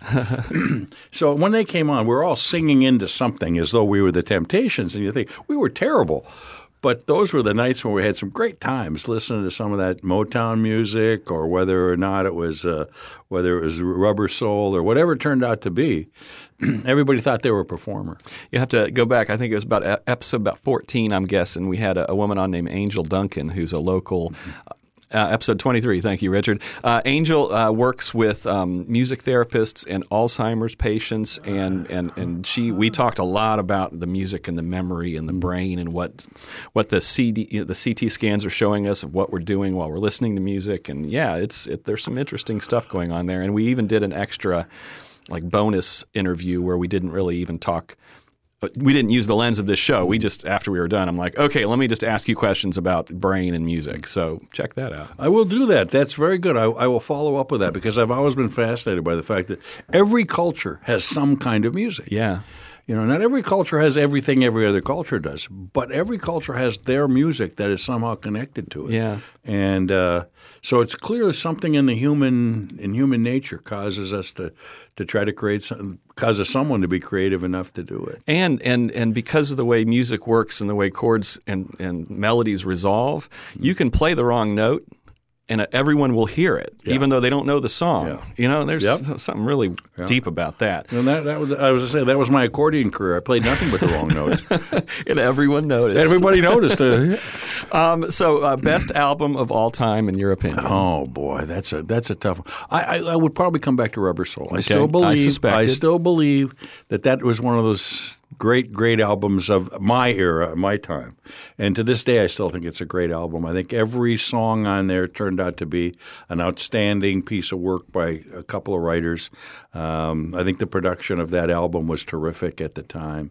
So when they came on, we were all singing into something as though we were the Temptations, and you think, we were terrible. But those were the nights when we had some great times listening to some of that Motown music, or whether or not it was uh, whether it was Rubber Soul or whatever it turned out to be. Everybody thought they were a performer. You have to go back. I think it was about episode about fourteen, I'm guessing. We had a, a woman on named Angel Duncan, who's a local uh, episode twenty-three. Thank you, Richard. Uh, Angel uh, works with um, music therapists and Alzheimer's patients, and, and, and she we talked a lot about the music and the memory and the brain and what what the C D, the C T scans are showing us of what we're doing while we're listening to music. And yeah, it's it, there's some interesting stuff going on there. And we even did an extra like bonus interview where we didn't really even talk. We didn't use the lens of this show. We just, after we were done, I'm like, okay, let me just ask you questions about brain and music. So check that out. I will do that. That's very good. I, I will follow up with that because I've always been fascinated by the fact that every culture has some kind of music. Yeah. You know, not every culture has everything every other culture does, but every culture has their music that is somehow connected to it. Yeah. And uh, so it's clear something in the human in human nature causes us to to try to create some, causes someone to be creative enough to do it. And and and because of the way music works and the way chords and, and melodies resolve, you can play the wrong note and everyone will hear it, yeah. even though they don't know the song. Yeah. You know, there's yep. something really yeah. deep about that. And that, that was, I was going to say, that was my accordion career. I played nothing but the wrong notes. And everyone noticed. Everybody noticed. Uh, um, so, uh, best album of all time, in your opinion? Oh boy, that's a that's a tough one. I, I, I would probably come back to Rubber Soul. Okay. I still believe. I suspected. I still believe that that was one of those great, great albums of my era, my time. And to this day, I still think it's a great album. I think every song on there turned out to be an outstanding piece of work by a couple of writers. Um, I think the production of that album was terrific at the time.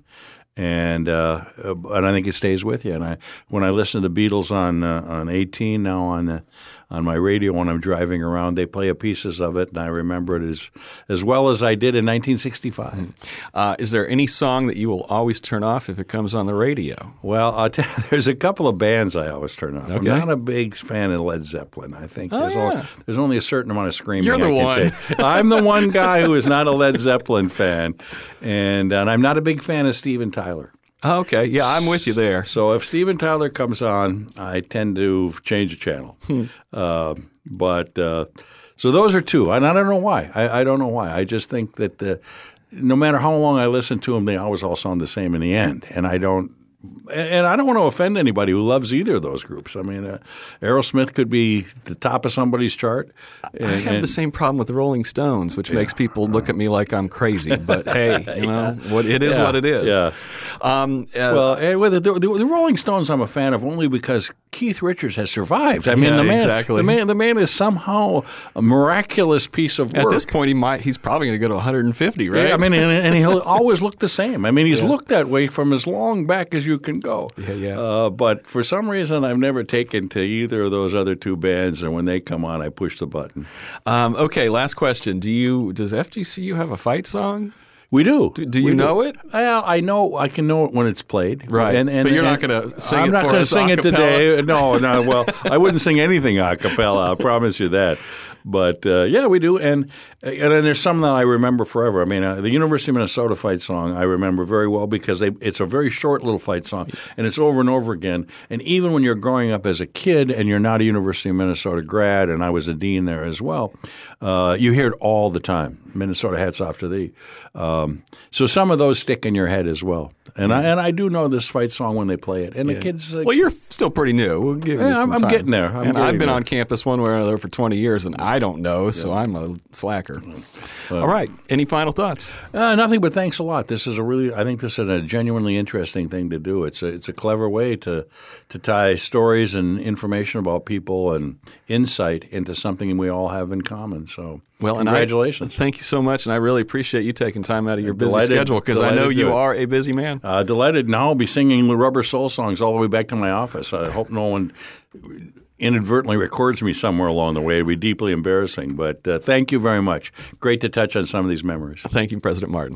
And uh, and I think it stays with you. And I when I listen to the Beatles on uh, on eighteen now on the, on my radio when I'm driving around, they play pieces of it, and I remember it as as well as I did in nineteen sixty-five. Uh, is there any song that you will always turn off if it comes on the radio? Well, I'll tell you, there's a couple of bands I always turn off. Okay. I'm not a big fan of Led Zeppelin. I think oh, there's, yeah. only, there's only a certain amount of screaming You're the I can one. take. I'm the one guy who is not a Led Zeppelin fan, and, and I'm not a big fan of Steven Tyler. Oh, okay. Yeah, I'm with you there. So if Steven Tyler comes on, I tend to change the channel. Hmm. Uh, but uh, so those are two, and I don't know why. I, I don't know why. I just think that the, no matter how long I listen to them, they always all sound the same in the end, and I don't. And I don't want to offend anybody who loves either of those groups. I mean, uh, Aerosmith could be the top of somebody's chart. And, I have and, the same problem with the Rolling Stones, which yeah. makes people look at me like I'm crazy. But hey, you know, yeah. what it is yeah. what it is. Yeah. Um, uh, well, the, the, the Rolling Stones I'm a fan of only because Keith Richards has survived. I mean, yeah, the man, exactly. the man, the man is somehow a miraculous piece of work. At this point, he might, he's probably going to go to one hundred fifty, right? Yeah, I mean, and, and he'll always look the same. I mean, he's yeah. looked that way from as long back as you can go. Yeah, yeah. Uh, but for some reason, I've never taken to either of those other two bands, and when they come on, I push the button. Um, okay, last question. Do you does F G C U have a fight song? We do. Do, do you we know do. it? Well, I know. I can know it when it's played. Right. And, and, but you're and, not going to sing I'm it not for gonna us sing a it cappella? today. No, no. Well, I wouldn't sing anything a cappella. I promise you that. But uh, yeah, we do, and and then there's some that I remember forever. I mean, uh, the University of Minnesota fight song I remember very well because they, it's a very short little fight song, and it's over and over again. And even when you're growing up as a kid and you're not a University of Minnesota grad, and I was a dean there as well, uh, you hear it all the time. Minnesota, hats off to thee. Um, so some of those stick in your head as well. And I and I do know this fight song when they play it. And yeah. the kids. Uh, well, you're still pretty new. We'll give you yeah, some I'm, time. I'm getting there. I'm and getting I've been there. on campus one way or another for twenty years, and I don't know, so yeah. I'm a slacker. Uh, All right. Any final thoughts? Uh, nothing but thanks a lot. This is a really, I think this is a genuinely interesting thing to do. It's a, it's a clever way to to tie stories and information about people and insight into something we all have in common. So. Well, congratulations. And I, thank you so much, and I really appreciate you taking time out of your busy delighted, schedule because I know you to, are a busy man. Uh, delighted. Now I'll be singing the Rubber Soul songs all the way back to my office. I hope no one inadvertently records me somewhere along the way. It would be deeply embarrassing. But uh, thank you very much. Great to touch on some of these memories. Thank you, President Martin.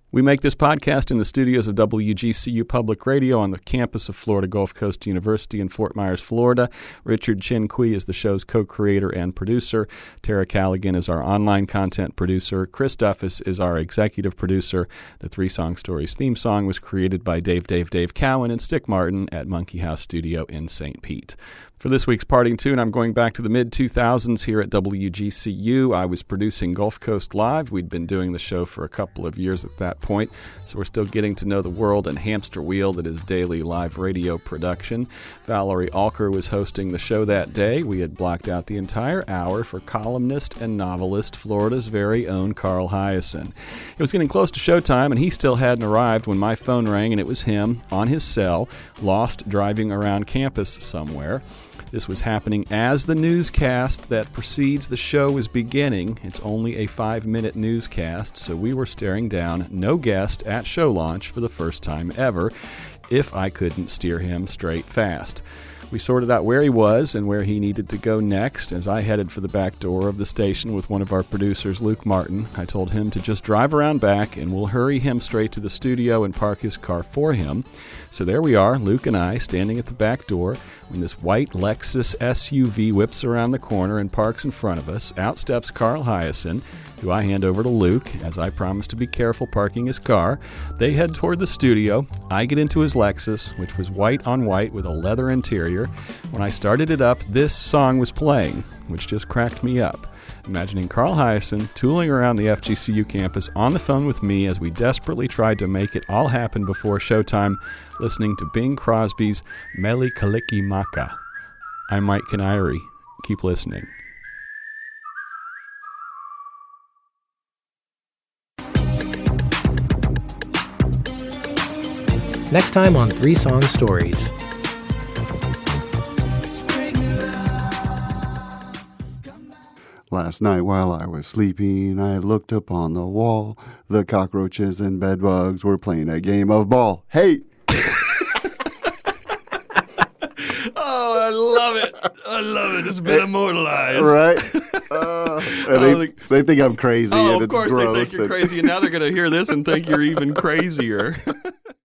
We make this podcast in the studios of W G C U Public Radio on the campus of Florida Gulf Coast University in Fort Myers, Florida. Richard Chinqui is the show's co-creator and producer. Tara Callaghan is our online content producer. Chris Duffus is our executive producer. The Three Song Stories theme song was created by Dave Dave Dave Cowan and Stick Martin at Monkey House Studio in Saint Pete. For this week's parting tune, I'm going back to the mid two thousands here at W G C U. I was producing Gulf Coast Live. We'd been doing the show for a couple of years at that point, so we're still getting to know the world and hamster wheel that is daily live radio production. Valerie Alker was hosting the show that day. We had blocked out the entire hour for columnist and novelist, Florida's very own Carl Hiaasen. It was getting close to showtime, and he still hadn't arrived when my phone rang, and it was him on his cell, lost driving around campus somewhere. This was happening as the newscast that precedes the show was beginning. It's only a five-minute newscast, so we were staring down no guest at show launch for the first time ever, if I couldn't steer him straight fast. We sorted out where he was and where he needed to go next. As I headed for the back door of the station with one of our producers, Luke Martin, I told him to just drive around back and we'll hurry him straight to the studio and park his car for him. So there we are, Luke and I, standing at the back door when this white Lexus S U V whips around the corner and parks in front of us. Out steps Carl Hiaasen, who I hand over to Luke, as I promise to be careful parking his car. They head toward the studio. I get into his Lexus, which was white on white with a leather interior. When I started it up, this song was playing, which just cracked me up. Imagining Carl Hiaasen tooling around the F G C U campus on the phone with me as we desperately tried to make it all happen before showtime, listening to Bing Crosby's Mele Kalikimaka. I'm Mike Canary. Keep listening. Next time on Three Song Stories. Last night while I was sleeping, I looked up on the wall. The cockroaches and bedbugs were playing a game of ball. Hey! Oh, I love it. I love it. It's been immortalized. Right? Uh, and they, Oh, they think I'm crazy Oh, and of it's course gross. they think you're and- crazy, and now they're going to hear this and think you're even crazier.